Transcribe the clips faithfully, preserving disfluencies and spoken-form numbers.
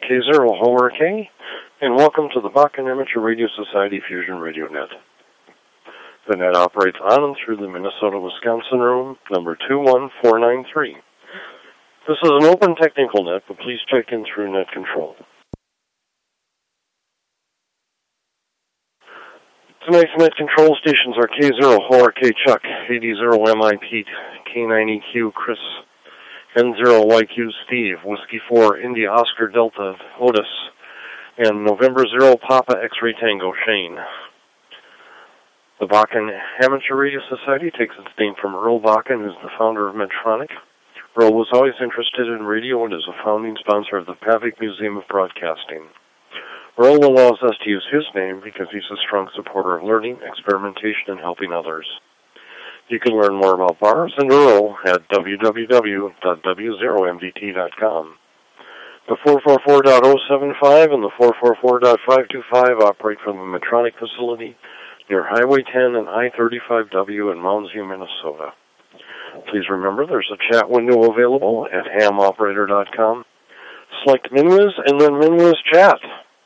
K zero H O R K, and welcome to the Bakken Amateur Radio Society Fusion Radio Net. The net operates on and through the Minnesota-Wisconsin room, number two one four nine three. This is an open technical net, but please check in through net control. Tonight's net control stations are K zero H O R K Chuck, eighty M I Pete, K nine E Q Chris, N zero Y Q Steve, Whiskey four India Oscar Delta Otis, and November zero Papa X-Ray Tango Shane. The Bakken Amateur Radio Society takes its name from Earl Bakken, who's the founder of Medtronic. Earl was always interested in radio and is a founding sponsor of the Pavic Museum of Broadcasting. Earl allows us to use his name because he's a strong supporter of learning, experimentation, and helping others. You can learn more about Bars and Earl at w w w dot w zero m d t dot com. The four four four dot zero seven five and the four four four dot five two five operate from the Medtronic facility near Highway ten and I thirty-five W in Mounds View, Minnesota. Please remember there's a chat window available at ham operator dot com. Select MinWiz and then MinWiz Chat.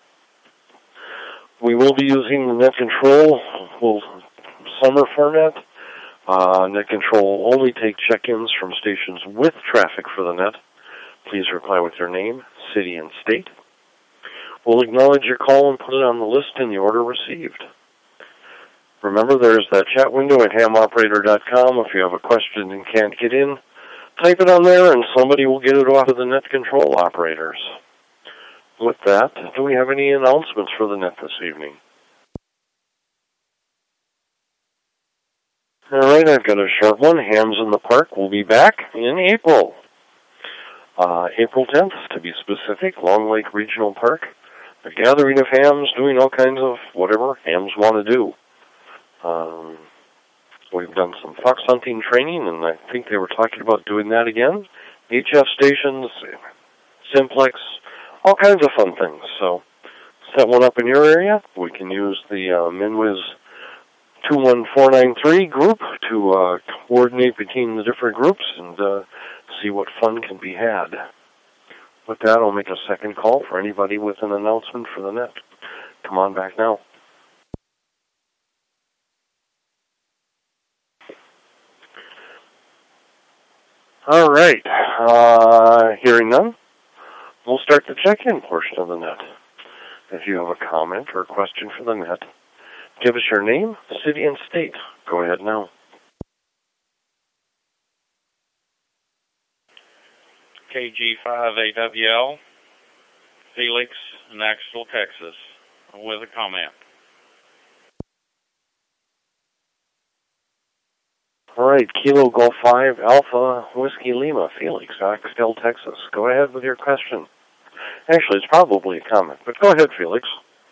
We will be using the net control well, summer format. Uh, net control will only take check-ins from stations with traffic for the net. Please reply with your name, city, and state. We'll acknowledge your call and put it on the list in the order received. Remember, there's that chat window at ham operator dot com. If you have a question and can't get in, type it on there and somebody will get it off of the net control operators. With that, do we have any announcements for the net this evening? All right, I've got a short one. Hams in the Park will be back in April. Uh, April tenth, to be specific, Long Lake Regional Park. A gathering of hams doing all kinds of whatever hams want to do. Um, we've done some fox hunting training, and I think they were talking about doing that again. H F stations, Simplex, all kinds of fun things. So set one up in your area. We can use the uh, MinWiz two one four nine three group to uh, coordinate between the different groups and uh, see what fun can be had. With that, I'll make a second call for anybody with an announcement for the net. Come on back now. All right. Uh, hearing none, we'll start the check-in portion of the net. If you have a comment or a question for the net, give us your name, city, and state. Go ahead now. K G five A W L, Felix, Knoxville, Texas, with a comment. All right, Kilo Golf five Alpha Whiskey Lima, Felix, Axtell, Texas. Go ahead with your question. Actually, it's probably a comment, but go ahead, Felix.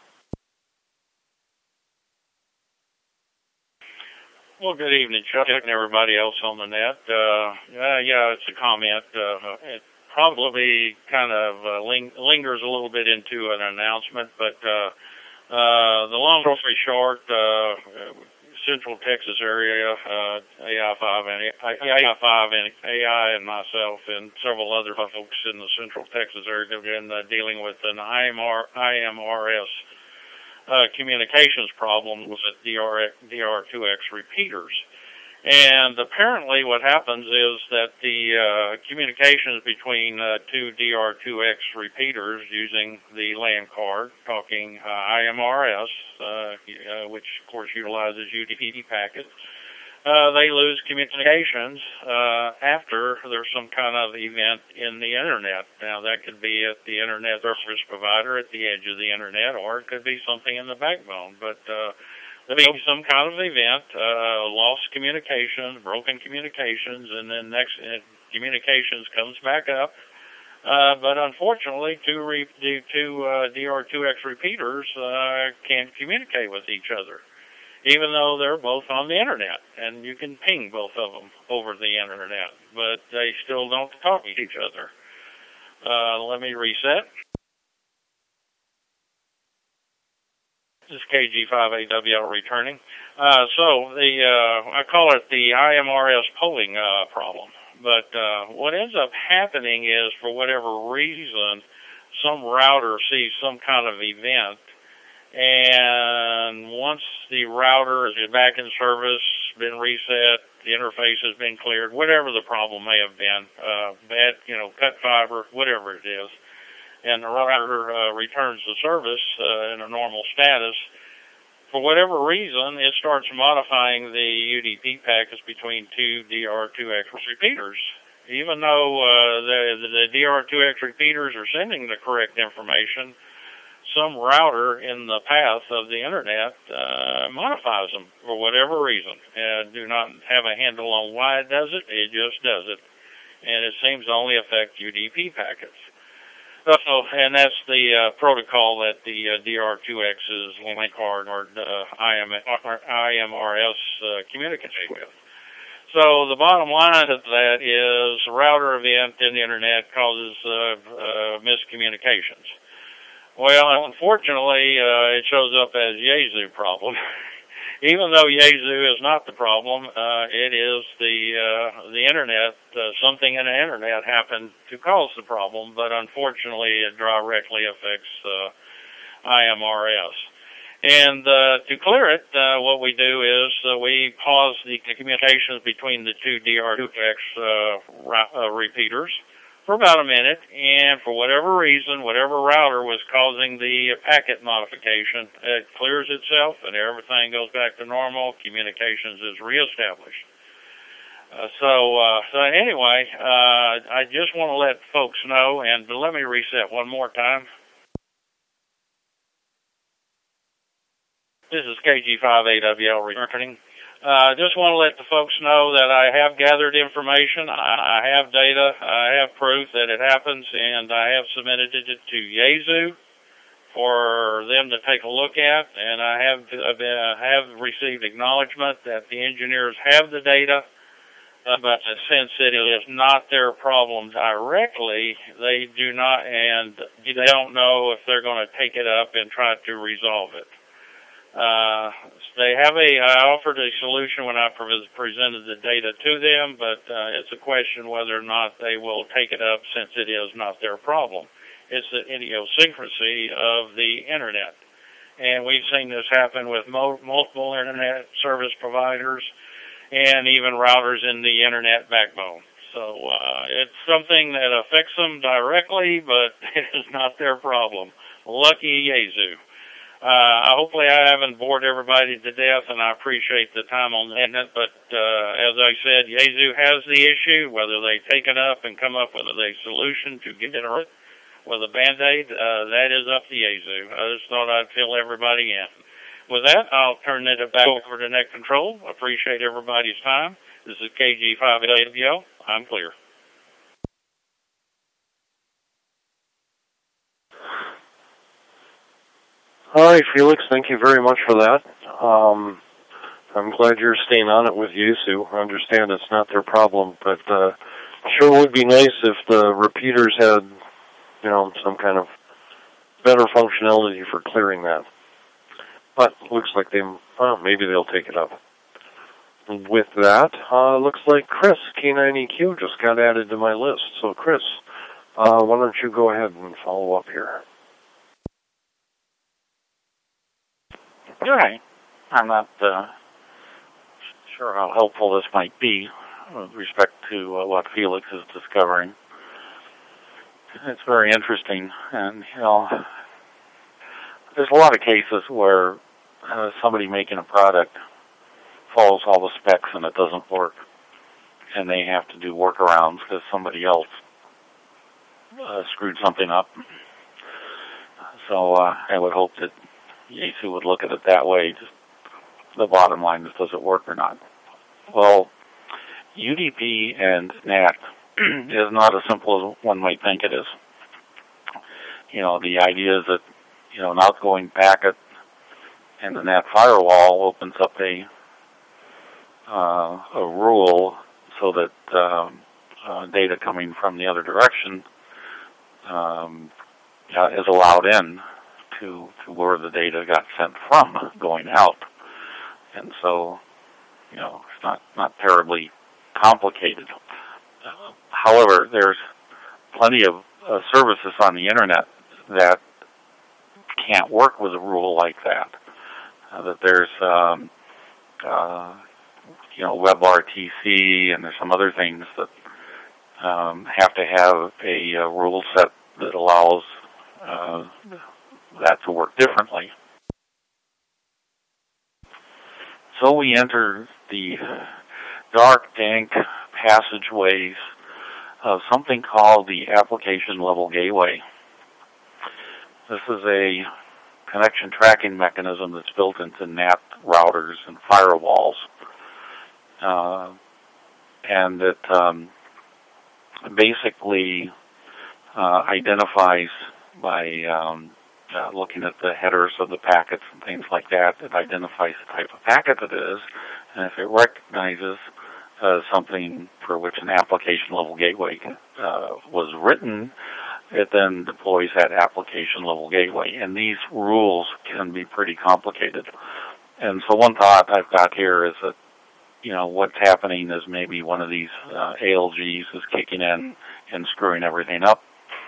Well, good evening, Chuck, and everybody else on the net. Uh, uh, yeah, it's a comment. Uh, it probably kind of uh, ling- lingers a little bit into an announcement, but uh, uh, the long story short, uh, Central Texas area, uh, A I five and A I five and A I and myself and several other folks in the Central Texas area have been uh, dealing with an I M R S uh, communications problem with D R two X repeaters. And apparently what happens is that the uh, communications between uh, two D R two X repeaters using the LAN card, talking uh, I M R S, uh, uh, which of course utilizes U D P packets, uh, they lose communications uh, after there's some kind of event in the Internet. Now that could be at the Internet service provider at the edge of the Internet, or it could be something in the backbone. But uh, there'll be some kind of event, uh, lost communications, broken communications, and then next uh, communications comes back up. Uh, but unfortunately, two, re- two uh, D R two X repeaters uh, can't communicate with each other, even though they're both on the Internet, and you can ping both of them over the Internet, but they still don't talk to each other. Uh, let me reset. This is K G five A W L returning. Uh, so the uh, I call it the I M R S polling uh, problem. But uh, what ends up happening is, for whatever reason, some router sees some kind of event, and once the router is back in service, been reset, the interface has been cleared, whatever the problem may have been, uh, bad, you know, cut fiber, whatever it is, and the router uh, returns to service uh, in a normal status, for whatever reason, it starts modifying the U D P packets between two D R two X repeaters. Even though uh, the, the D R two X repeaters are sending the correct information, some router in the path of the internet uh, modifies them for whatever reason. And do not have a handle on why it does it, it just does it. And it seems to only affect U D P packets. So, and that's the uh, protocol that the uh, D R two X's link card or uh, I M R S uh, communicates with. So the bottom line of that is a router event in the internet causes uh, uh, miscommunications. Well, unfortunately, uh, it shows up as Yaesu problem. Even though Yaesu is not the problem, uh, it is the uh, the internet. Uh, something in the internet happened to cause the problem, but unfortunately, it directly affects uh, I M R S. And uh, to clear it, uh, what we do is uh, we pause the communications between the two D R two X uh, ra- uh, repeaters for about a minute, and for whatever reason, whatever router was causing the packet modification, it clears itself and everything goes back to normal. Communications is reestablished. Uh, so, uh, so anyway, uh, I just want to let folks know, and let me reset one more time. This is K G five A W L returning. I uh, just want to let the folks know that I have gathered information, I, I have data, I have proof that it happens, and I have submitted it to Yaesu for them to take a look at, and I have uh, have received acknowledgement that the engineers have the data, uh, but since it is not their problem directly, they do not, and they don't know if they're going to take it up and try to resolve it. Uh, they have a, I offered a solution when I pre- presented the data to them, but uh, it's a question whether or not they will take it up since it is not their problem. It's the idiosyncrasy of the internet. And we've seen this happen with mo- multiple internet service providers and even routers in the internet backbone. So uh, it's something that affects them directly, but it is not their problem. Lucky Yaesu. Uh, hopefully I haven't bored everybody to death, and I appreciate the time on the internet, but uh, as I said, Yaesu has the issue. Whether they take it up and come up with a solution to get it with a Band-Aid, uh, that is up to Yaesu. I just thought I'd fill everybody in. With that, I'll turn it back over to Net Control. Appreciate everybody's time. This is K G five A W L. I'm clear. All right, Felix, thank you very much for that. Um, I'm glad you're staying on it with Yaesu. I understand it's not their problem, but uh, sure would be nice if the repeaters had, you know, some kind of better functionality for clearing that. But looks like they, oh, maybe they'll take it up. With that, uh, looks like Chris, K nine E Q, just got added to my list. So, Chris, uh, why don't you go ahead and follow up here? All right. I'm not uh, sure how helpful this might be with respect to uh, what Felix is discovering. It's very interesting, and you know, there's a lot of cases where uh, somebody making a product follows all the specs and it doesn't work, and they have to do workarounds because somebody else uh, screwed something up. So uh, I would hope that Yaesu would look at it that way. Just the bottom line is, does it work or not? Well, U D P and N A T is not as simple as one might think it is. You know, the idea is that, you know, an outgoing packet and the N A T firewall opens up a uh, a rule so that um, uh, data coming from the other direction um, uh, is allowed in to, to where the data got sent from going out. And so, you know, it's not, not terribly complicated. Uh, however, there's plenty of uh, services on the internet that can't work with a rule like that. Uh, that there's, um, uh, you know, WebRTC, and there's some other things that um, have to have a, a rule set that allows uh, that to work differently. So we enter the dark, dank passageways of something called the application level gateway. This is a connection tracking mechanism that's built into N A T routers and firewalls. Uh, and it um, basically uh, identifies by um, uh, looking at the headers of the packets and things like that. It identifies the type of packet it is, and if it recognizes uh, something for which an application level gateway uh, was written, it then deploys that application level gateway. And these rules can be pretty complicated. And so one thought I've got here is that, you know, what's happening is maybe one of these uh, A L Gs is kicking in and screwing everything up.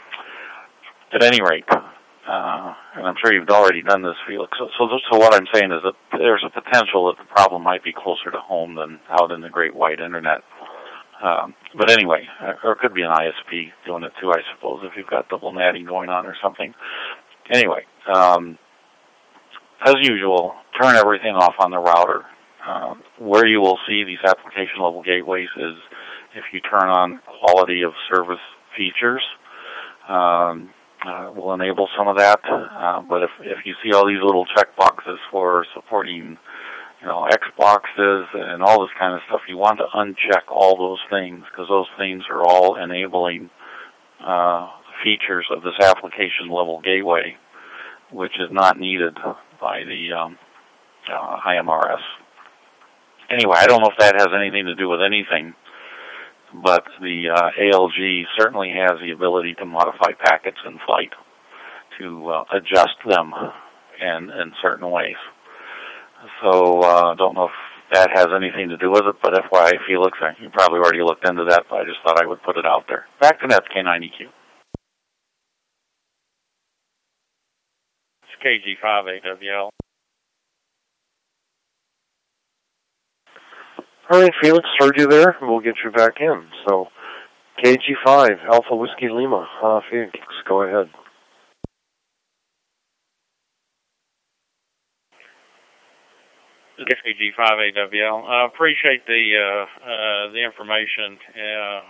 At any rate, uh, and I'm sure you've already done this, Felix, so, so, so what I'm saying is that there's a potential that the problem might be closer to home than out in the great wide internet. Um, but anyway, or it could be an I S P doing it too, I suppose, if you've got double natting going on or something. Anyway, um, as usual, turn everything off on the router. Uh, where you will see these application level gateways is if you turn on quality of service features. Um, uh, will enable some of that, uh, but if if you see all these little check boxes for supporting, you know, Xboxes and all this kind of stuff, you want to uncheck all those things, because those things are all enabling uh, features of this application level gateway, which is not needed by the um, uh, I M R S. Anyway, I don't know if that has anything to do with anything, but the uh, A L G certainly has the ability to modify packets in flight, to uh, adjust them in, in certain ways. So I uh, don't know if that has anything to do with it, but F Y I, Felix, you probably already looked into that, but I just thought I would put it out there. Back to Nets K nine E Q. It's K G five A W L. All right, Felix, heard you there. We'll get you back in. So, K G five, Alpha Whiskey Lima, uh, Felix, go ahead. K G five A W L. I appreciate the uh, uh, the information, uh,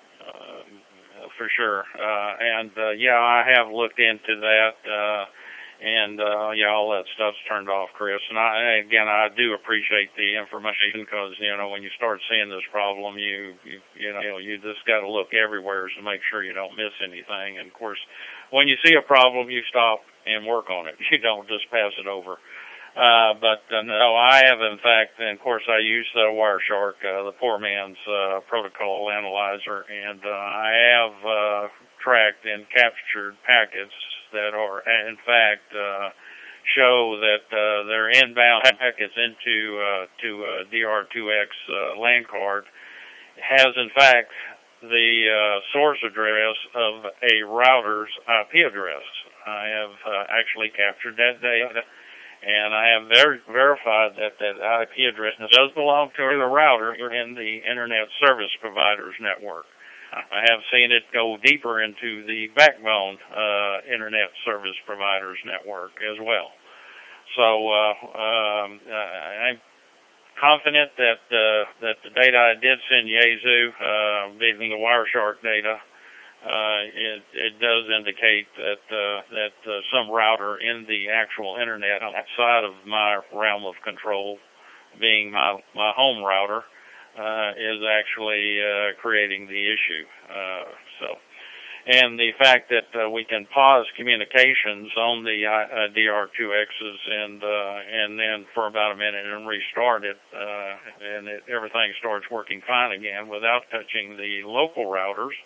uh, for sure. Uh, and uh, yeah, I have looked into that. Uh, And, uh, yeah, all that stuff's turned off, Chris. And I, again, I do appreciate the information, because, you know, when you start seeing this problem, you, you, you know, you just got to look everywhere to make sure you don't miss anything. And, of course, when you see a problem, you stop and work on it. You don't just pass it over. Uh, but, uh, no, I have, in fact, and, of course, I use uh, Wireshark, uh, the poor man's uh, protocol analyzer, and uh, I have uh, tracked and captured packets that are, in fact, uh, show that uh, their inbound packets into uh, to uh, D R two X uh, LAN card has, in fact, the uh, source address of a router's I P address. I have uh, actually captured that data, and I have ver- verified that that I P address does belong to the router in the Internet Service Provider's network. I have seen it go deeper into the backbone uh, Internet Service Provider's network as well. So uh, um, I'm confident that uh, that the data I did send Yaesu, uh, being the Wireshark data, uh, it, it does indicate that uh, that uh, some router in the actual Internet outside of my realm of control, being my my home router, Uh, is actually uh, creating the issue. Uh, so, and the fact that uh, we can pause communications on the uh, D R two X's and uh, and then for about a minute and restart it, uh, and it, everything starts working fine again without touching the local routers,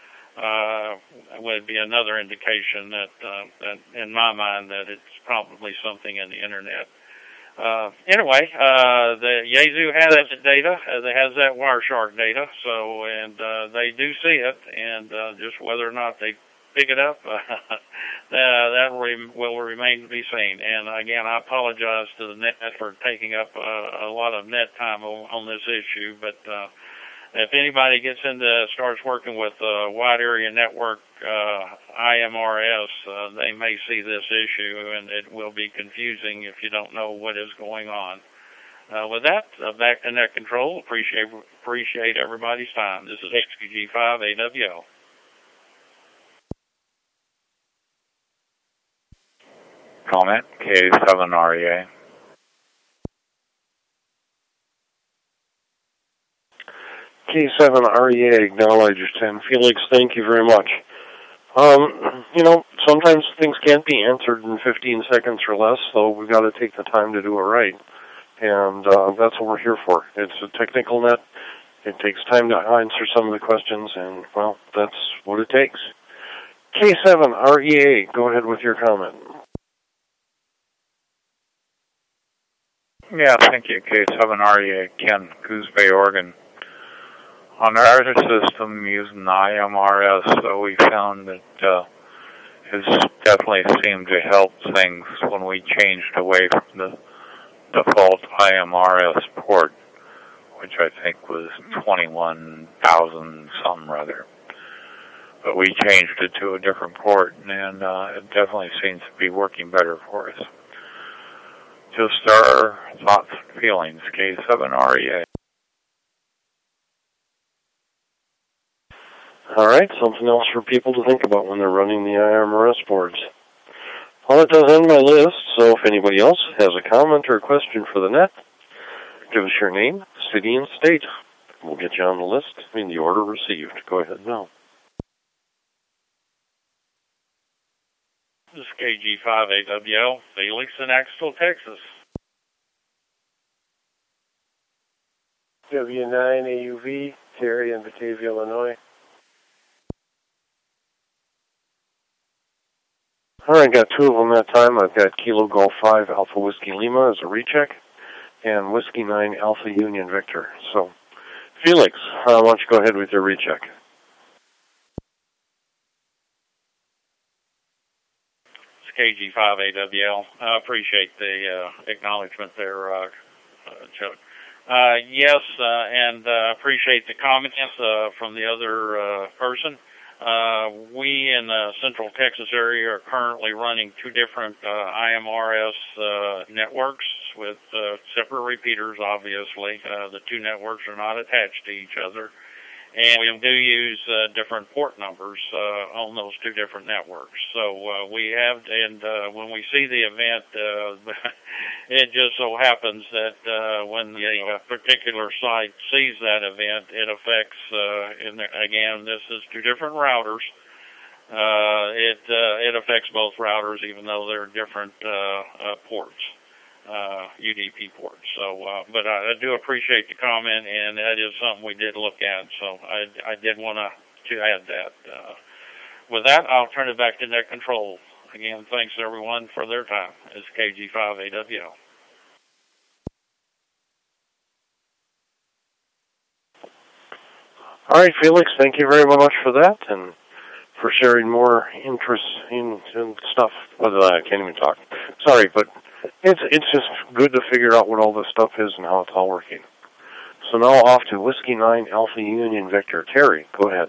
uh, would be another indication that, uh, that, in my mind, that it's probably something in the Internet. Uh, anyway, uh, the Yaesu has that data, uh, it has that Wireshark data, so, and, uh, they do see it, and, uh, just whether or not they pick it up, uh, that re- will remain to be seen. And again, I apologize to the net for taking up uh, a lot of net time on, on this issue, but uh, if anybody gets into, starts working with uh, wide area network uh, I M R S, uh, they may see this issue, and it will be confusing if you don't know what is going on. Uh, with that, uh, back to Net Control. Appreciate appreciate everybody's time. This is X Q G five A W L. Comment, K seven R E A. K seven R E A acknowledged, and Felix, thank you very much. Um, you know, sometimes things can't be answered in fifteen seconds or less, so we've got to take the time to do it right. And uh, that's what we're here for. It's a technical net. It takes time to answer some of the questions, and, well, that's what it takes. K seven R E A, go ahead with your comment. Yeah, thank you, K seven R E A, Ken, Coos Bay, Oregon. On our system using I M R S, so we found that uh, it's definitely seemed to help things when we changed away from the default I M R S port, which I think was twenty-one thousand some rather. But we changed it to a different port, and uh, it definitely seems to be working better for us. Just our thoughts and feelings, K seven R E A. All right, something else for people to think about when they're running the I M R S boards. Well, that does end my list, so if anybody else has a comment or a question for the net, give us your name, city, and state. We'll get you on the list in the order received. Go ahead now. This is K G five A W L, Felix in Axtell, Texas. W nine A U V, Terry in Batavia, Illinois. All right, got two of them that time. I've got Kilo Golf five Alpha Whiskey Lima as a recheck, and Whiskey nine Alpha Union Victor. So, Felix, uh, why don't you go ahead with your recheck? It's K G five A W L. I appreciate the uh, acknowledgement there, uh, uh, Chuck. Uh, yes, uh, and uh, appreciate the comments uh, from the other uh, person. Uh, we in the Central Texas area are currently running two different uh, I M R S uh, networks with uh, separate repeaters, obviously. Uh, the two networks are not attached to each other. And we do use uh, different port numbers uh, on those two different networks. So uh, we have, and uh, when we see the event, uh, it just so happens that uh, when the uh, particular site sees that event, it affects, uh, in the, again, this is two different routers. Uh, it uh, it affects both routers, even though they're different uh, uh, ports. Uh, U D P ports. So, uh, but I, I do appreciate the comment, and that is something we did look at. So I, I did want to to add that. Uh, with that, I'll turn it back to Net Control. Again, thanks everyone for their time. It's K G five A W L. All right, Felix, thank you very much for that, and for sharing more interest in, in stuff. Well, I can't even talk. Sorry, but It's it's just good to figure out what all this stuff is and how it's all working. So now off to Whiskey nine Alpha Union Victor. Terry, go ahead.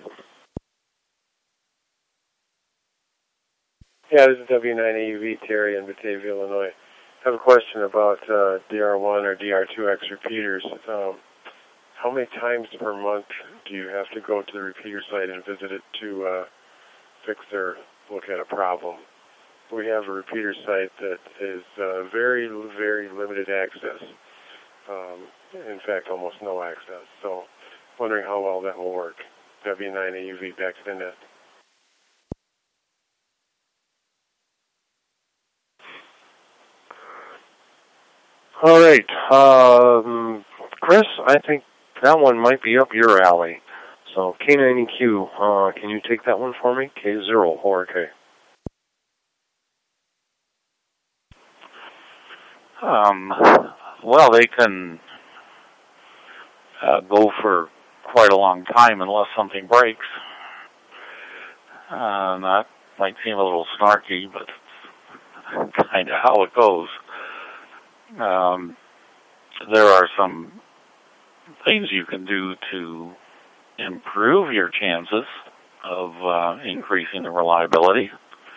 Yeah, this is W nine A U V, Terry in Batavia, Illinois. I have a question about uh, D R one or D R two X repeaters. Um, how many times per month do you have to go to the repeater site and visit it to uh, fix or look at a problem? We have a repeater site that is uh, very, very limited access. Um, in fact, almost no access. So, wondering how well that will work. W nine A U V, back to the net. All right. Um, Chris, I think that one might be up your alley. So, K ninety Q, uh, can you take that one for me? K zero, or K. Um, well, they can uh, go for quite a long time unless something breaks. Uh, not might seem a little snarky, but it's kind of how it goes. Um, there are some things you can do to improve your chances of uh, increasing the reliability.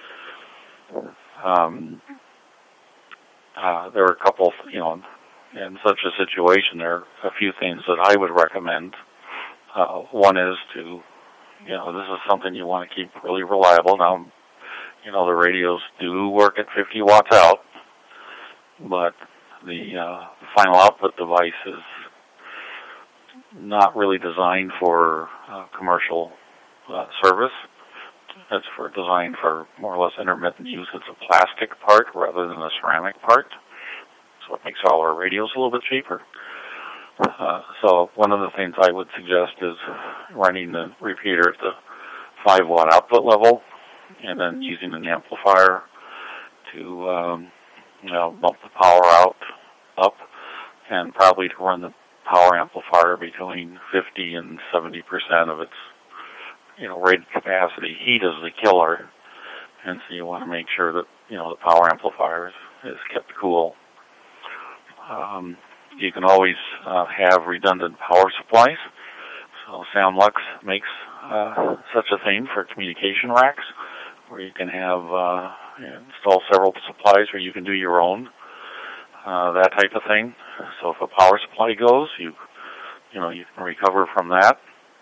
Um, uh, there are a couple, you know, in such a situation, there are a few things that I would recommend. Uh, one is to, you know, this is something you want to keep really reliable. Now, you know, the radios do work at fifty watts out, but the uh, final output device is not really designed for uh, commercial uh, service. It's for designed for more or less intermittent use. It's a plastic part rather than a ceramic part, so it makes all our radios a little bit cheaper. Uh, so one of the things I would suggest is running the repeater at the five watt output level, and then using an amplifier to um, you know, bump the power out up, and probably to run the power amplifier between fifty and seventy percent of its, you know, rated capacity. Heat is the killer, and so you want to make sure that, you know, the power amplifier is, is kept cool. Um, you can always uh, have redundant power supplies. So SamLux makes uh, such a thing for communication racks, where you can have uh, install several supplies, or you can do your own, uh, that type of thing. So if a power supply goes, you you know you can recover from that.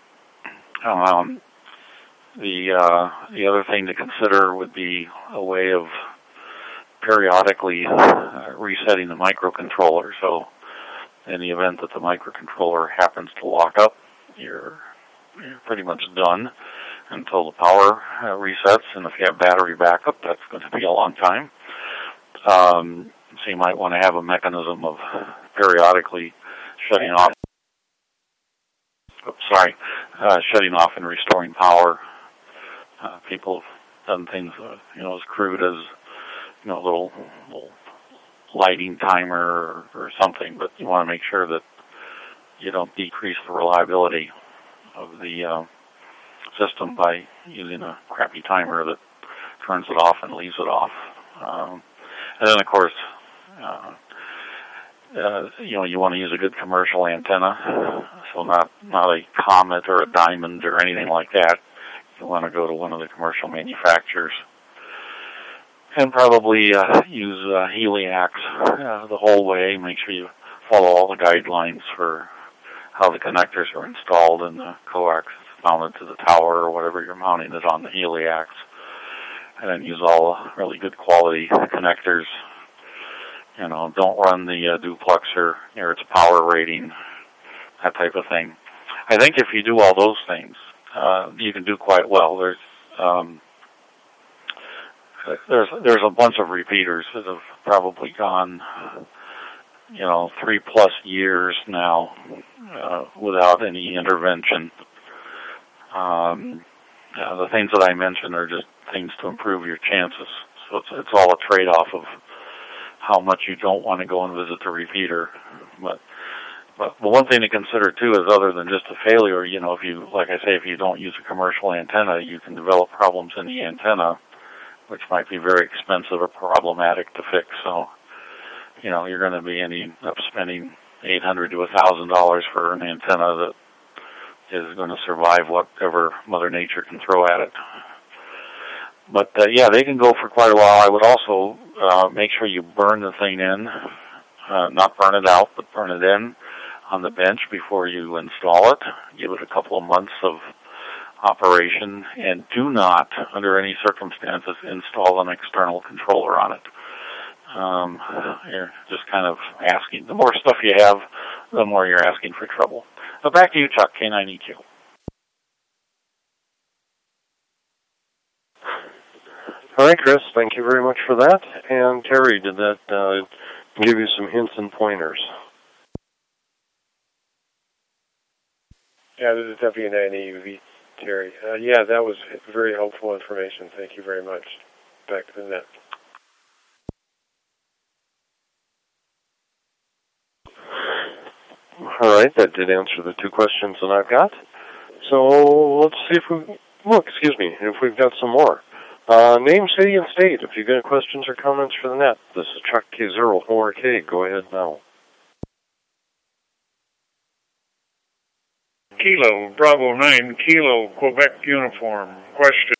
Um, the uh, the other thing to consider would be a way of periodically uh, resetting the microcontroller. So in the event that the microcontroller happens to lock up, you're, you're pretty much done until the power uh, resets. And if you have battery backup, that's going to be a long time. Um, so you might want to have a mechanism of periodically shutting off. Oops, sorry, uh, shutting off and restoring power. Uh, people have done things, uh, you know, as crude as, you know, a little, little lighting timer or, or something, but you want to make sure that you don't decrease the reliability of the uh, system by using a crappy timer that turns it off and leaves it off. Um, and then, of course, uh, uh, you know, you want to use a good commercial antenna, so not not a Comet or a Diamond or anything like that. You want to go to one of the commercial manufacturers. And probably uh, use uh, Heliax uh, the whole way. Make sure you follow all the guidelines for how the connectors are installed and the coax is mounted to the tower or whatever you're mounting it on the Heliax. And then use all really good quality connectors. You know, don't run the uh, duplexer near its power rating, that type of thing. I think if you do all those things, uh, you can do quite well. There's um, There's there's a bunch of repeaters that have probably gone, you know, three plus years now uh, without any intervention. Um, uh, the things that I mentioned are just things to improve your chances. So it's it's all a trade-off of how much you don't want to go and visit the repeater. But but the one thing to consider too is, other than just a failure, you know, if you, like I say, if you don't use a commercial antenna, you can develop problems in the antenna, which might be very expensive or problematic to fix. So, you know, you're going to be ending up spending eight hundred to a thousand dollars for an antenna that is going to survive whatever Mother Nature can throw at it. But uh, yeah, they can go for quite a while. I would also uh, make sure you burn the thing in, uh, not burn it out, but burn it in on the bench before you install it. Give it a couple of months of operation, and do not, under any circumstances, install an external controller on it. Um, you're just kind of asking. The more stuff you have, the more you're asking for trouble. So back to you, Chuck, K nine E Q. All right, Chris, thank you very much for that. And Terry, did that uh, give you some hints and pointers? Yeah, this is W nine E U V, Terry. Uh, yeah, that was very helpful information. Thank you very much. Back to the net. All right, that did answer the two questions that I've got. So let's see if we, well, excuse me, if we've got some more. Uh, name, city, and state. If you've got questions or comments for the net, this is Chuck K zero four K. Go ahead now. Kilo, Bravo nine, Kilo, Quebec uniform. Question.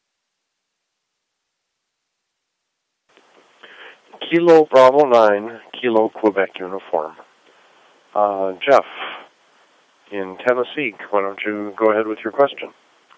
Kilo, Bravo nine, Kilo, Quebec uniform. Uh, Jeff, in Tennessee, why don't you go ahead with your question?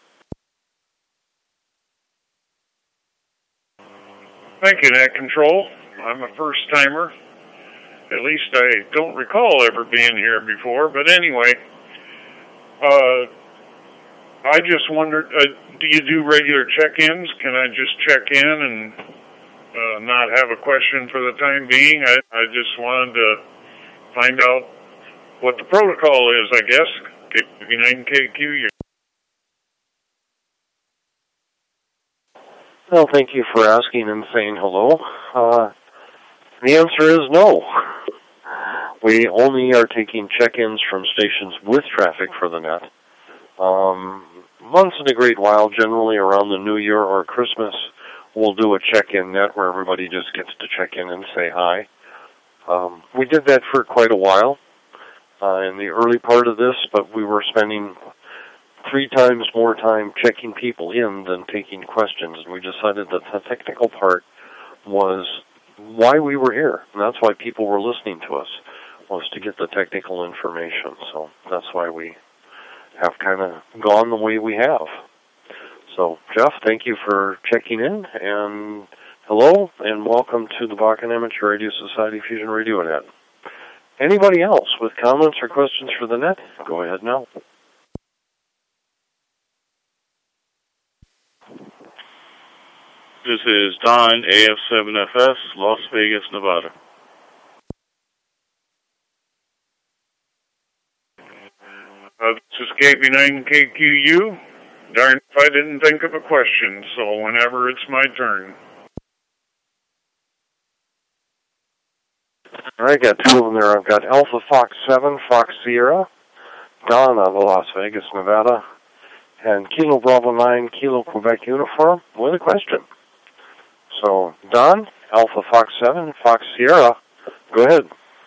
Thank you, Net Control. I'm a first-timer. At least I don't recall ever being here before, but anyway, uh, I just wondered, uh, do you do regular check-ins? Can I just check in and uh, not have a question for the time being? I, I just wanted to find out what the protocol is, I guess. K V nine K Q. Well, thank you for asking and saying hello. Uh, the answer is no. We only are taking check-ins from stations with traffic for the net. Um, once in a great while, generally around the New Year or Christmas, we'll do a check-in net where everybody just gets to check in and say hi. Um, we did that for quite a while uh, in the early part of this, but we were spending three times more time checking people in than taking questions, and we decided that the technical part was why we were here, and that's why people were listening to us, was to get the technical information. So that's why we have kind of gone the way we have. So, Jeff, thank you for checking in, and hello, and welcome to the Bakken Amateur Radio Society Fusion Radio Net. Anybody else with comments or questions for the net? Go ahead now. This is Don, A F seven F S, Las Vegas, Nevada. Uh, this is K V nine K Q U. Darn if I didn't think of a question, so whenever it's my turn. All right, got two of them there. I've got Alpha Fox seven, Fox Sierra, Don out of Las Vegas, Nevada, and Kilo Bravo nine, Kilo Quebec uniform with a question. So, Don, Alpha Fox seven, Fox Sierra, go ahead.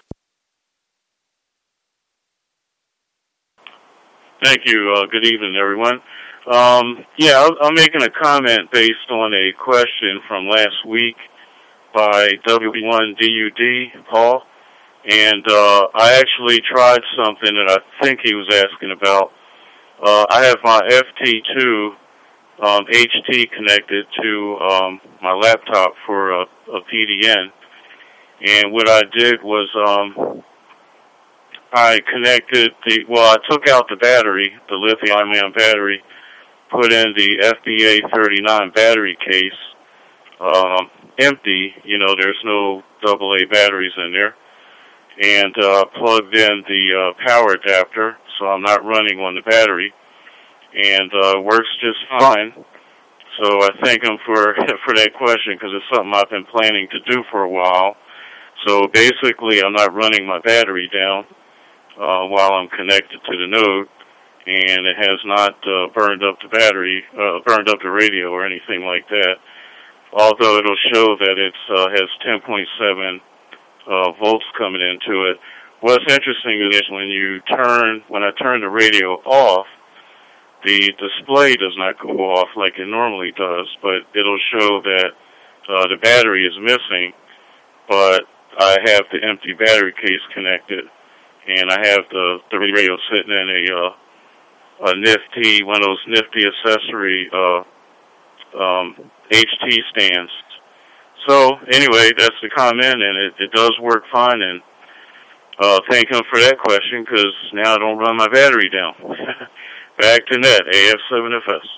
Thank you. Uh, good evening, everyone. Um, yeah, I'm making a comment based on a question from last week by W one D U D, Paul, and uh, I actually tried something that I think he was asking about. Uh, I have my F T two um, H T connected to um, my laptop for a, a P D N, and what I did was um, I connected the, well, I took out the battery, the lithium-ion battery, put in the F B A thirty-nine battery case, um, empty, you know, there's no double A batteries in there, and uh, plugged in the uh, power adapter, so I'm not running on the battery, and uh, works just fine. So I thank him for, for that question, because it's something I've been planning to do for a while. So basically, I'm not running my battery down uh, while I'm connected to the node, and it has not uh, burned up the battery, uh, burned up the radio or anything like that. Although it'll show that it uh, has ten point seven uh, volts coming into it. What's interesting is when you turn, when I turn the radio off, the display does not go off like it normally does, but it'll show that uh, the battery is missing, but I have the empty battery case connected, and I have the, the radio sitting in a uh, a nifty, one of those nifty accessory uh, um, H T stands. So anyway, that's the comment, and it, it does work fine, and uh, thank him for that question, because now I don't run my battery down. Back to net, A F seven F S.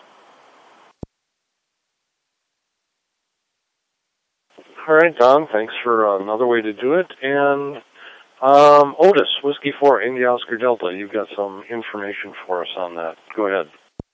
All right, Don, thanks for another way to do it. And um, Otis, Whiskey four, India Oscar Delta, you've got some information for us on that. Go ahead.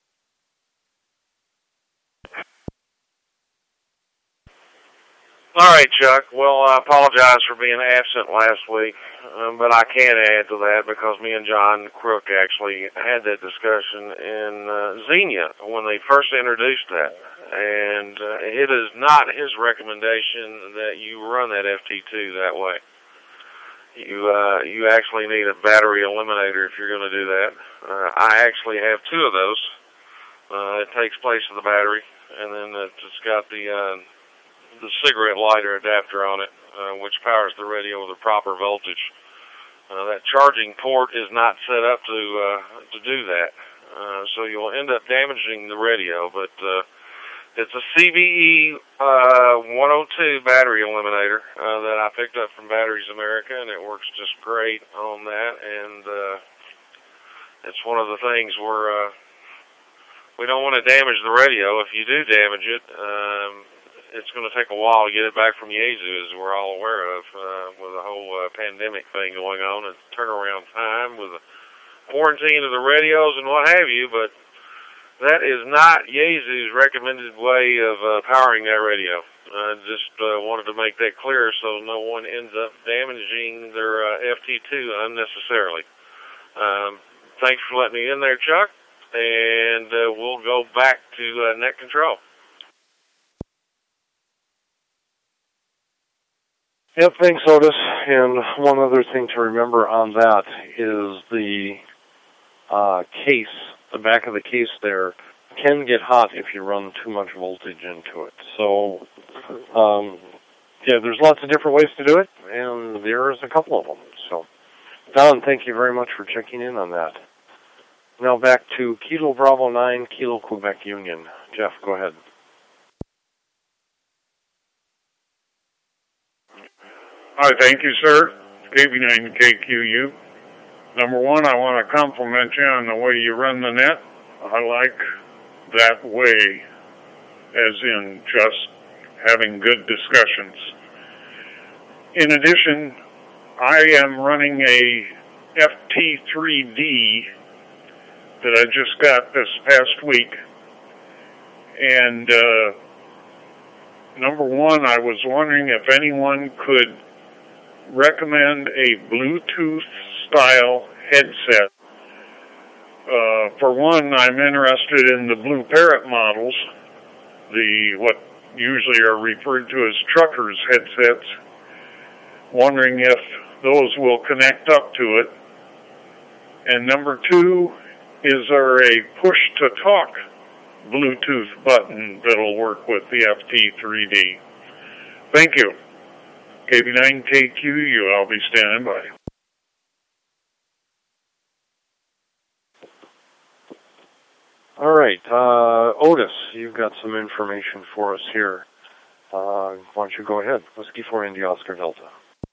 All right, Chuck. Well, I apologize for being absent last week, um, but I can add to that because me and John Crook actually had that discussion in uh, Xenia when they first introduced that. and uh, it is not his recommendation that you run that F T two that way. You uh, you actually need a battery eliminator if you're going to do that. Uh, I actually have two of those. Uh, it takes place of the battery, and then it's got the uh, the cigarette lighter adapter on it, uh, which powers the radio with a proper voltage. Uh, that charging port is not set up to uh, to do that, uh, so you'll end up damaging the radio. But uh, it's a C V E uh, one oh two battery eliminator uh, that I picked up from Batteries America, and it works just great on that. And uh, it's one of the things where uh, we don't want to damage the radio. If you do damage it, um, it's going to take a while to get it back from Yaesu, as we're all aware of, uh, with the whole uh, pandemic thing going on, and turnaround time with the quarantine of the radios and what have you. But that is not Yaesu's recommended way of uh, powering that radio. I just uh, wanted to make that clear so no one ends up damaging their uh, F T two unnecessarily. Um, thanks for letting me in there, Chuck, and uh, we'll go back to uh, net control. Yep, thanks, Otis. And one other thing to remember on that is the uh, case, the back of the case there, can get hot if you run too much voltage into it. So, um, yeah, there's lots of different ways to do it, and there's a couple of them. So, Don, thank you very much for checking in on that. Now back to Kilo Bravo nine, Kilo Quebec Union. Jeff, go ahead. Hi, thank you, sir. K B nine K Q U. Number one, I want to compliment you on the way you run the net. I like that way, as in just having good discussions. In addition, I am running a F T three D that I just got this past week. And uh, number one, I was wondering if anyone could recommend a Bluetooth-style headset. Uh, for one, I'm interested in the Blue Parrot models, the what usually are referred to as truckers' headsets, wondering if those will connect up to it. And number two, is there a push-to-talk Bluetooth button that'll work with the F T three D? Thank you. K B nine K Q U, I'll be standing by. All right, uh, Otis, you've got some information for us here. Uh, why don't you go ahead? Whiskey four India Oscar Delta.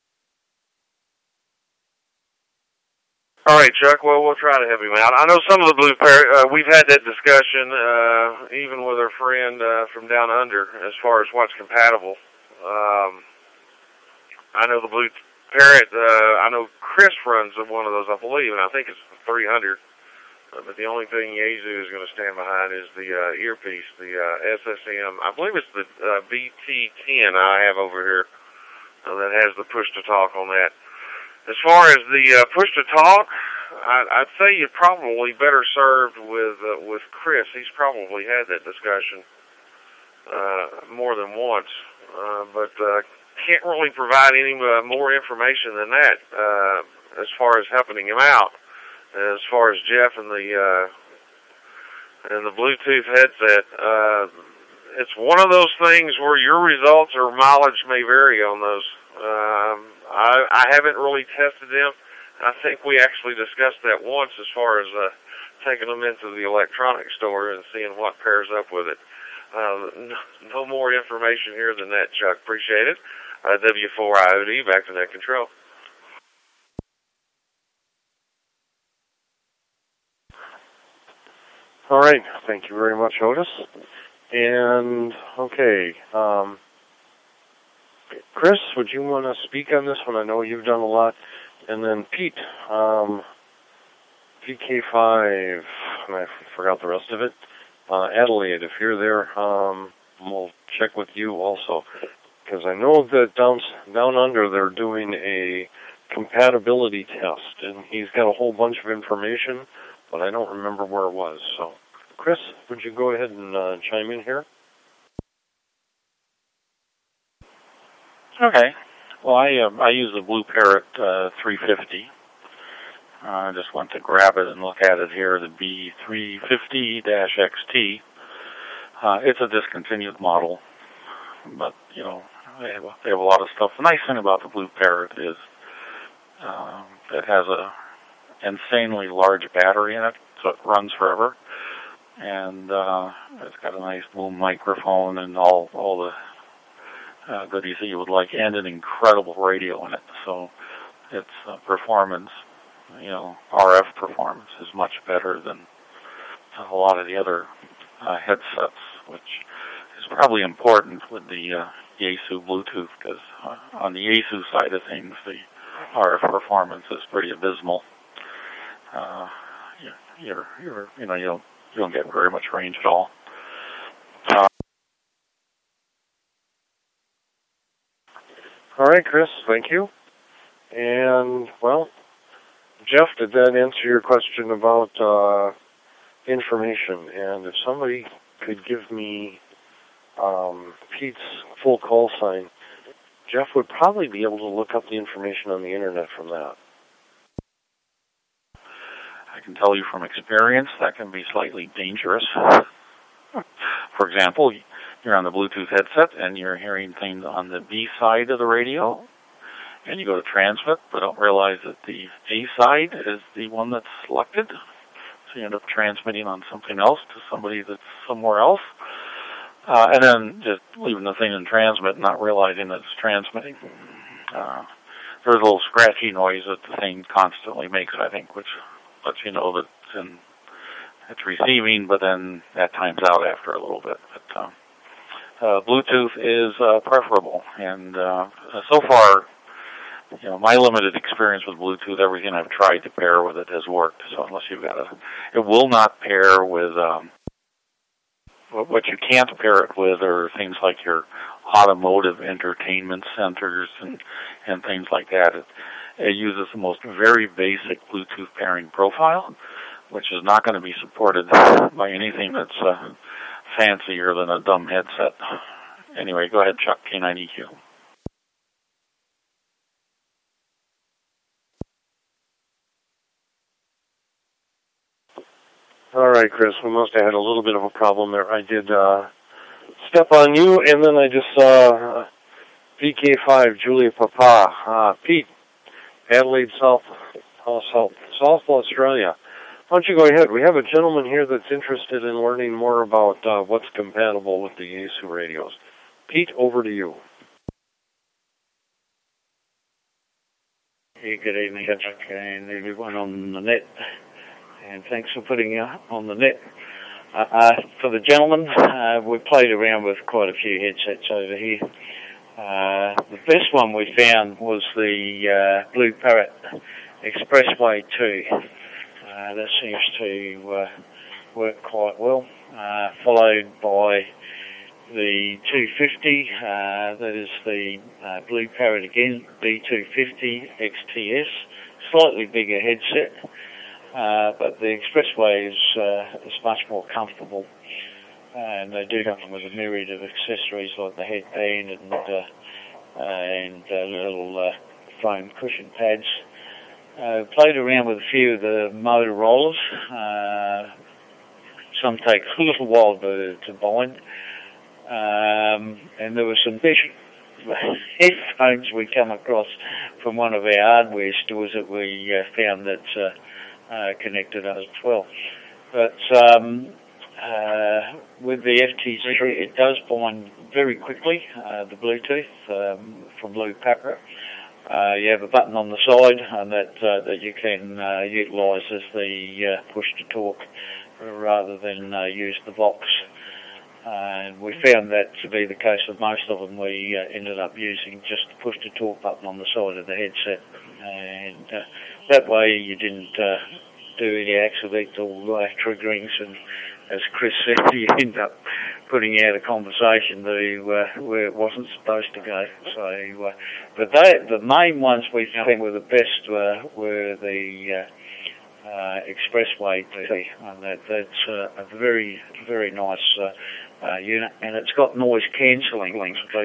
All right, Chuck. Well, we'll try to help him out. I know some of the Blue Parrot, uh, we've had that discussion, uh, even with our friend uh, from down under, as far as what's compatible. Um, I know the Blue Parrot, uh, I know Chris runs one of those, I believe, and I think it's three hundred. Uh, but the only thing Yaesu is going to stand behind is the uh, earpiece, the uh, S S M. I believe it's the uh, B T ten I have over here uh, that has the push-to-talk on that. As far as the uh, push-to-talk, I'd, I'd say you're probably better served with uh, with Chris. He's probably had that discussion uh, more than once, uh, but uh, can't really provide any uh, more information than that uh, as far as helping him out. As far as Jeff and the uh, and the Bluetooth headset, uh, it's one of those things where your results or mileage may vary on those. Um, I, I haven't really tested them. I think we actually discussed that once as far as uh, taking them into the electronics store and seeing what pairs up with it. Uh, no, no more information here than that, Chuck. Appreciate it. Uh, W four I O D, back to net control. All right. Thank you very much, Otis. And, okay, um, Chris, would you want to speak on this one? I know you've done a lot. And then Pete, um, P K five, and I forgot the rest of it. Uh, Adelaide, if you're there, um, we'll check with you also. Because I know that down, down under they're doing a compatibility test, and he's got a whole bunch of information, but I don't remember where it was. So, Chris, would you go ahead and uh, chime in here? Okay. Well, I uh, I use the Blue Parrot uh, three fifty. Uh, I just went to grab it and look at it here, the B three fifty X T. Uh, it's a discontinued model, but, you know, they have, they have a lot of stuff. The nice thing about the Blue Parrot is uh, it has a insanely large battery in it, so it runs forever. And uh, it's got a nice boom microphone and all all the uh, goodies that you would like, and an incredible radio in it. So its uh, performance, you know, R F performance is much better than a lot of the other uh, headsets, which is probably important with the uh, Yaesu Bluetooth, because uh, on the Yaesu side of things, the R F performance is pretty abysmal. Uh, you're, you're, you know, you don't, you don't get very much range at all. Uh, all right, Chris, thank you. And, well, Jeff, did that answer your question about uh, information? And if somebody could give me um, Pete's full call sign, Jeff would probably be able to look up the information on the internet from that. I can tell you from experience that can be slightly dangerous. For example, you're on the Bluetooth headset and you're hearing things on the B side of the radio, and you go to transmit, but don't realize that the A side is the one that's selected. So you end up transmitting on something else to somebody that's somewhere else. Uh, and then just leaving the thing in transmit, not realizing that it's transmitting. Uh, there's a little scratchy noise that the thing constantly makes, I think, which lets you know that it's, in, it's receiving, but then that times out after a little bit. But uh, uh, Bluetooth is uh, preferable, and uh, so far, you know, my limited experience with Bluetooth, everything I've tried to pair with it has worked. So unless you've got a, it will not pair with. Um, What you can't pair it with are things like your automotive entertainment centers and, and things like that. It, it uses the most very basic Bluetooth pairing profile, which is not going to be supported by anything that's uh, fancier than a dumb headset. Anyway, go ahead, Chuck, K nine E Q. All right, Chris, we must have had a little bit of a problem there. I did uh, step on you, and then I just saw uh, V K five, Julia Papa. Uh, Pete, Adelaide, South, uh, South, South Australia. Why don't you go ahead? We have a gentleman here that's interested in learning more about uh, what's compatible with the Yaesu radios. Pete, over to you. Hey, good evening, Chuck, and everyone on the net. And thanks for putting it on the net. Uh, uh, for the gentleman, uh, we played around with quite a few headsets over here. Uh, the best one we found was the uh, Blue Parrot Expressway two. Uh, that seems to uh, work quite well. Uh, followed by the two fifty, uh, that is the uh, Blue Parrot again, B two fifty X T S. Slightly bigger headset. Uh, but the Expressway is, uh, is much more comfortable, uh, and they do come with a myriad of accessories like the headband and uh, uh, and uh, little uh, foam cushion pads. Uh, played around with a few of the Motorola's. Uh, some take a little while to, to bind, um, and there were some basic headphones we come across from one of our hardware stores that we uh, found that. Uh, Uh, connected as well. But um, uh, with the F T three, it does bind very quickly, uh, the Bluetooth um, from Blue Parrot. Uh, you have a button on the side and that uh, that you can uh, utilise as the uh, push-to-talk rather than uh, use the box. Uh, and we found that to be the case with most of them. We uh, ended up using just the push-to-talk button on the side of the headset. And uh, that way you didn't uh, do any accidental uh, triggerings, and as Chris said, you end up putting out a conversation to, uh, where it wasn't supposed to go. So, uh, but they, the main ones we think were the best uh, were the uh, uh, Expressway T V, and that, that's uh, a very, very nice uh, uh, unit, and it's got noise cancelling. So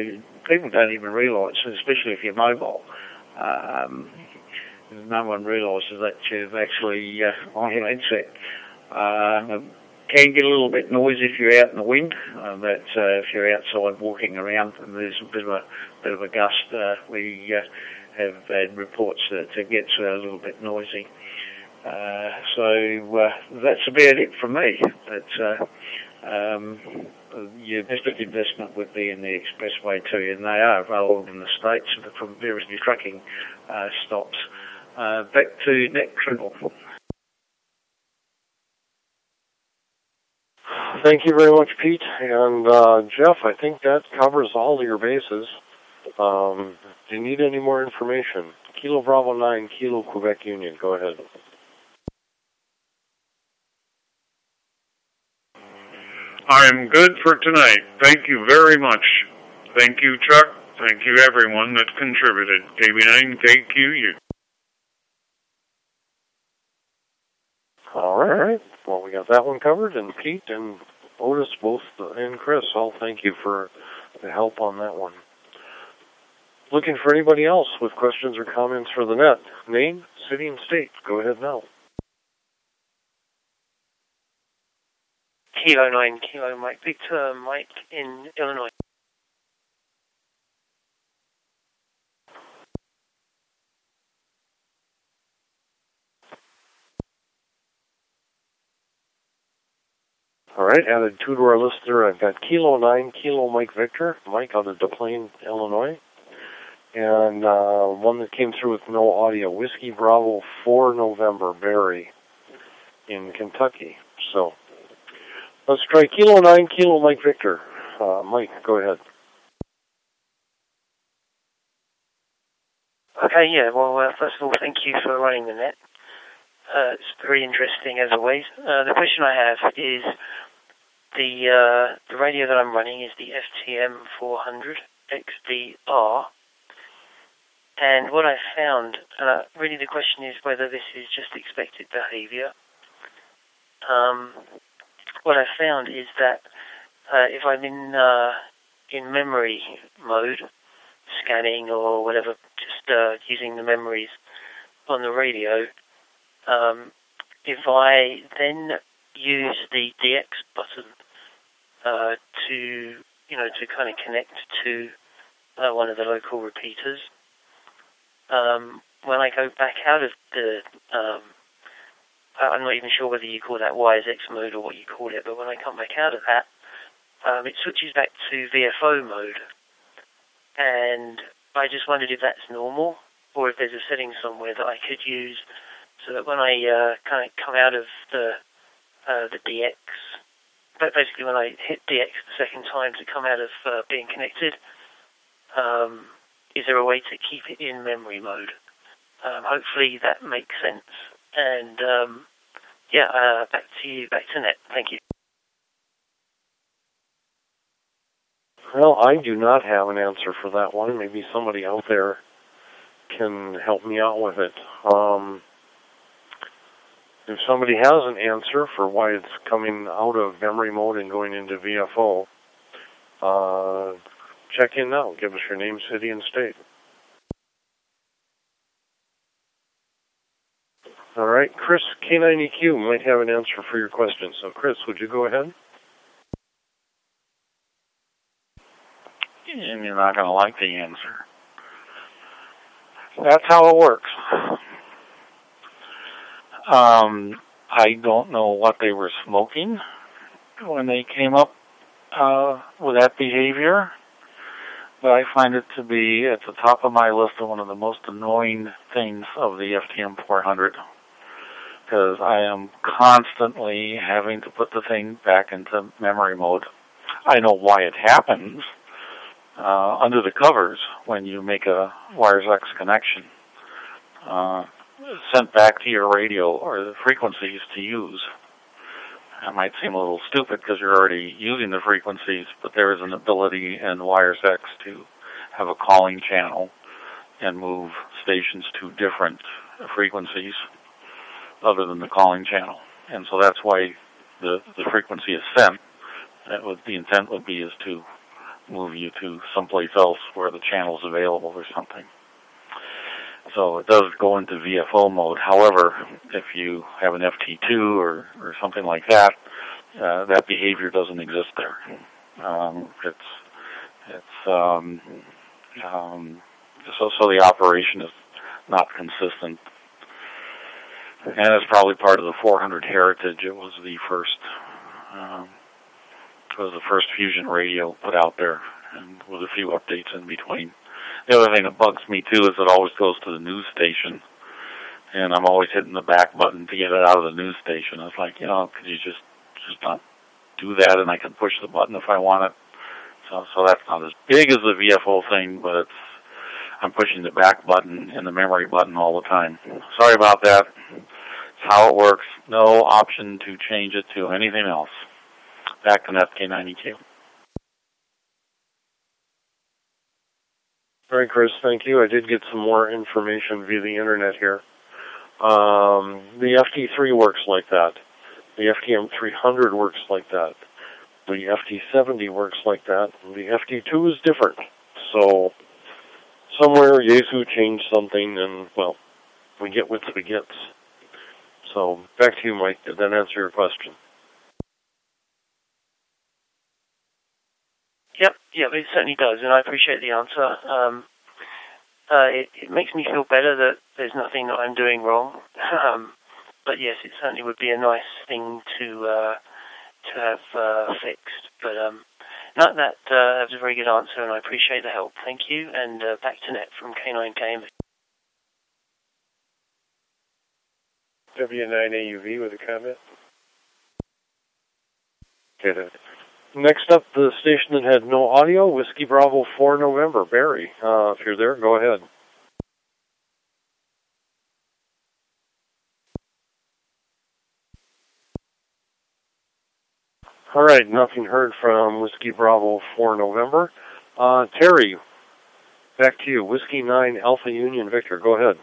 people don't even realise, especially if you're mobile, um, no one realises that you've actually uh, on your headset. Uh, can get a little bit noisy if you're out in the wind, uh, but uh, if you're outside walking around and there's a bit of a bit of a gust, uh, we uh, have had reports that it gets a little bit noisy. Uh, so uh, that's about it from me. But uh, um, your best investment would be in the expressway too, and they are available in the States from various trucking uh, stops. Uh, back to Net Trimble. Thank you very much, Pete. And uh, Jeff, I think that covers all of your bases. Um, do you need any more information? Kilo Bravo nine, Kilo Quebec Union. Go ahead. I'm good for tonight. Thank you very much. Thank you, Chuck. Thank you, everyone that contributed. K B nine, thank you, you. All right. Well, we got that one covered, and Pete and Otis both, and Chris, all thank you for the help on that one. Looking for anybody else with questions or comments for the net. Name, city, and state. Go ahead now. Kilo nine, Kilo Mike Victor, Mike in Illinois. All right, added two to our list there. I've got Kilo nine, Kilo Mike Victor, Mike out of Des Plaines, Illinois. And uh, one that came through with no audio, Whiskey Bravo four November, Barry in Kentucky. So let's try Kilo nine, Kilo Mike Victor. Uh, Mike, go ahead. Okay, yeah, well, uh, first of all, thank you for running the net. Uh, it's very interesting as always. Uh, the question I have is the uh, the radio that I'm running is the F T M four hundred X V R, and what I found, uh, really the question is whether this is just expected behaviour. Um, what I found is that uh, if I'm in uh, in memory mode, scanning or whatever, just uh, using the memories on the radio. Um, if I then use the D X button uh, to, you know, to kind of connect to uh, one of the local repeaters, um, when I go back out of the, um, I'm not even sure whether you call that Y S X mode or what you call it, but when I come back out of that, um, it switches back to V F O mode. And I just wondered if that's normal, or if there's a setting somewhere that I could use so that when I uh, kind of come out of the uh, the D X, but basically when I hit D X the second time to come out of uh, being connected, um, is there a way to keep it in memory mode? Um, hopefully that makes sense. And um, yeah, uh, back to you, back to net. Thank you. Well, I do not have an answer for that one. Maybe somebody out there can help me out with it. Um, if somebody has an answer for why it's coming out of memory mode and going into V F O, uh, check in now. Give us your name, city, and state. All right, Chris, K nine E Q might have an answer for your question. So, Chris, would you go ahead? And you're not going to like the answer. That's how it works. Um, I don't know what they were smoking when they came up uh, with that behavior, but I find it to be at the top of my list of one of the most annoying things of the F T M four hundred, because I am constantly having to put the thing back into memory mode. I know why it happens. Uh, under the covers, when you make a wires X connection, uh, sent back to your radio or the frequencies to use. That might seem a little stupid because you're already using the frequencies, but there is an ability in wires X to have a calling channel and move stations to different frequencies other than the calling channel. And so that's why the, the frequency is sent. That would, the intent would be is to move you to someplace else where the channel's available or something. So it does go into V F O mode. However, if you have an F T two or, or something like that, uh, that behavior doesn't exist there. Um, it's it's um, um, so so the operation is not consistent, and it's probably part of the four hundred heritage. It was the first um, it was the first fusion radio put out there, and with a few updates in between. The other thing that bugs me, too, is it always goes to the news station, and I'm always hitting the back button to get it out of the news station. It's like, you know, could you just just not do that, and I can push the button if I want it. So so that's not as big as the V F O thing, but it's I'm pushing the back button and the memory button all the time. Sorry about that. It's how it works. No option to change it to anything else. Back to Net K ninety Q. All right, Chris, thank you. I did get some more information via the internet here. Um, the F T three works like that. The F T M three hundred works like that. The F T seventy works like that. And the F T two is different. So somewhere Yaesu changed something, and, well, we get what we get. So back to you, Mike. Did that answer your question? Yep, yep, it certainly does, and I appreciate the answer. Um, uh, it, it makes me feel better that there's nothing that I'm doing wrong. Um, but yes, it certainly would be a nice thing to uh, to have uh, fixed. But um, no, that uh, that was a very good answer, and I appreciate the help. Thank you, and uh, back to Net from K nine K M. W nine A U V with a comment. Okay, then. Next up, the station that had no audio, Whiskey Bravo four November. Barry, uh, if you're there, go ahead. All right, nothing heard from Whiskey Bravo four November. Uh, Terry, back to you. Whiskey nine Alpha Union Victor, go ahead.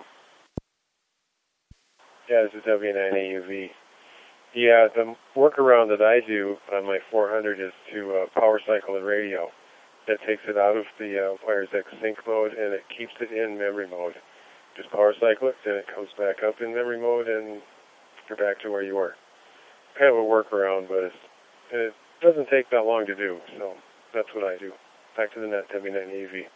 Yeah, this is W nine A U V. Yeah, the workaround that I do on my four hundred is to uh, power cycle the radio. That takes it out of the uh, Wires X sync mode, and it keeps it in memory mode. Just power cycle it, then it comes back up in memory mode, and you're back to where you were. Kind of a workaround, but it's, it doesn't take that long to do, so that's what I do. Back to the Net, W nine A U V.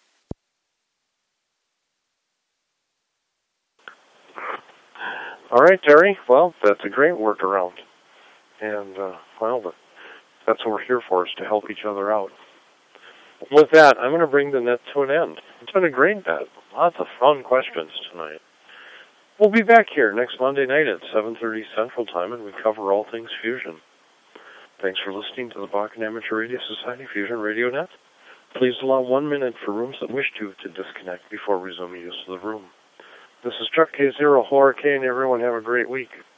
All right, Terry. Well, that's a great workaround. And, uh, well, that's what we're here for, is to help each other out. With that, I'm going to bring the net to an end. It's been a great net. Lots of fun questions tonight. We'll be back here next Monday night at seven thirty Central Time, and we cover all things fusion. Thanks for listening to the Bakken Amateur Radio Society Fusion Radio Net. Please allow one minute for rooms that wish to to disconnect before resuming use of the room. This is Chuck K zero, Horror K, and everyone have a great week.